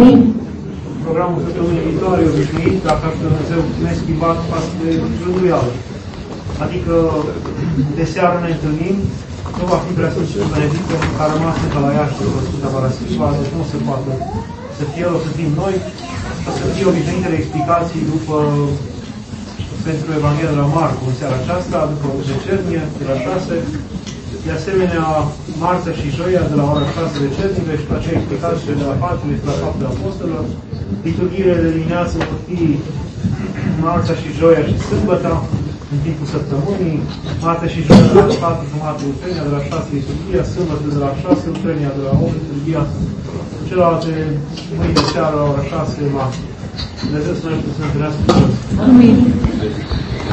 Programul săptămânii viitoare obișnuit, dacă ar Dumnezeu neschimbat față de rânduială. Adică de seară ne întâlnim, nu va fi prea Sfântul Benedictă, care a rămas încă la Iași de Sfânta Paraschiva, deci nu se poate să fie el, o să fim noi, o să fie obișnuitele explicații după pentru Evanghelia de la Marcu în seara aceasta, după vecernie, de la 6. De asemenea, marțea și joia, de la ora 6 vecernică, și la acea explicație de la 4 și la 7 apostolilor. Liturghiile de dimineață vor fi marțea și joia și sâmbăta, în timpul săptămânii. Marțea și joia de la 4 jumate utrenia, de la 6 liturghia, sâmbătă de la 6 utrenia, de la 8 liturghia, celelalte mâine seara la ora 6 la Dumnezeu să ne ajute să ne întâlnească. Amin.